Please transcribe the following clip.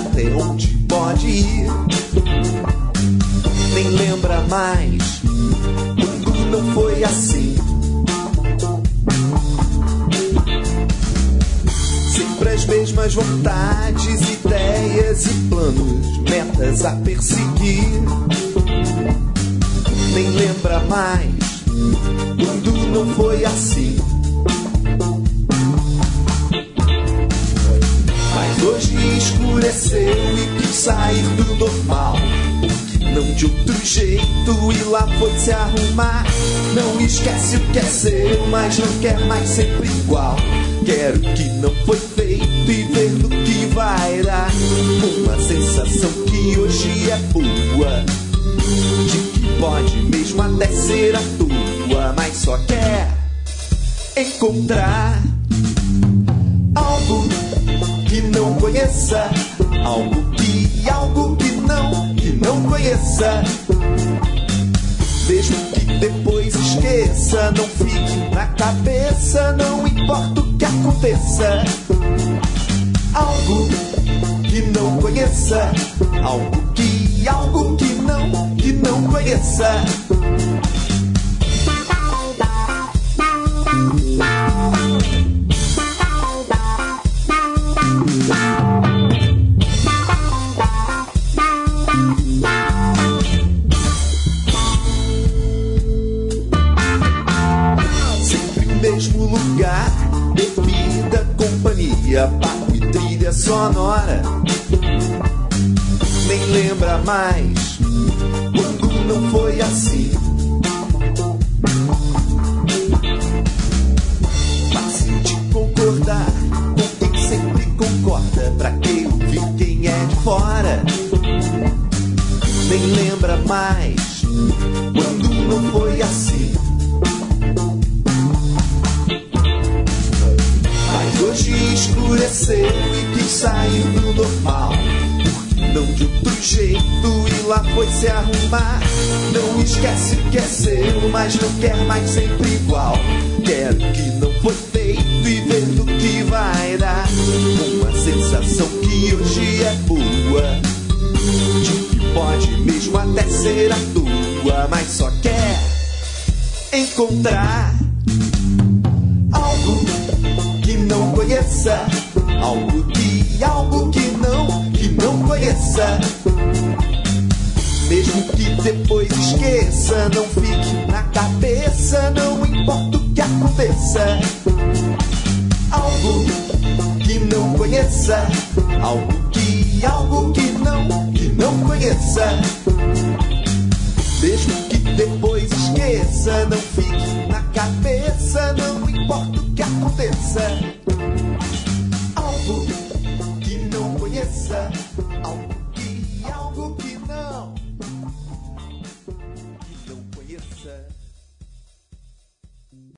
até onde pode ir. Nem lembra mais quando não foi assim. Sempre as mesmas vontades, ideias e planos, metas a perseguir. Nem lembra mais quando não foi assim. Mas hoje escureceu e quis sair do normal, porque não de outro jeito, e lá foi se arrumar. Não esquece o que é seu, mas não quer mais sempre igual. Quero o que não foi feito e ver no que vai dar. Uma sensação que hoje é boa, de que pode mesmo até ser a tua, mas só quer encontrar algo que não conheça, algo que não conheça. Mesmo que depois esqueça, não fique na cabeça, não importa o que aconteça. Algo que não conheça, algo que não conheça. Mesmo lugar, bebida, companhia, papo e trilha sonora. Nem lembra mais quando não foi assim. Fácil de concordar com quem sempre concorda, pra que ouvir quem é de fora. Nem lembra mais quando não foi assim. Hoje escureceu e quis sair do normal, não de outro jeito, e lá foi se arrumar. Não esquece o que é seu, mas não quer mais sempre igual. Quero o que não foi feito e ver no que vai dar. Uma sensação que hoje é boa, de que pode mesmo até ser a tua, mas só quer encontrar algo que não conheça, algo que não conheça. Mesmo que depois esqueça, não fique na cabeça, não importa o que aconteça. Algo que não conheça, algo que não conheça. Mesmo que depois esqueça, não fique na cabeça, não importa o que aconteça.